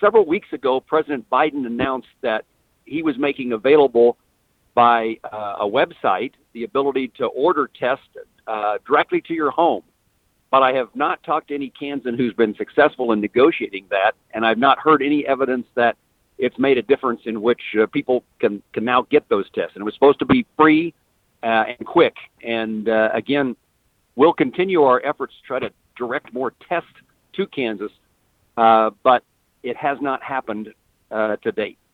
several weeks ago, President Biden announced that he was making available by a website the ability to order tests directly to your home. But I have not talked to any Kansan who's been successful in negotiating that, and I've not heard any evidence that it's made a difference in which people can now get those tests. And it was supposed to be free and quick. And again, we'll continue our efforts to try to direct more tests to Kansas, but it has not happened to date.